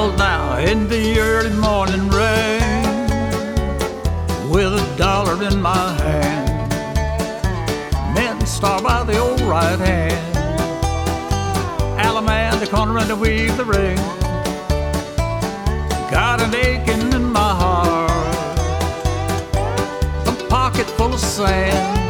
Cause now in the early morning rain, with $1 in my hand, men start by the old right hand, Alaman, the corner and to weave the ring. Got an aching in my heart, a pocket full of sand,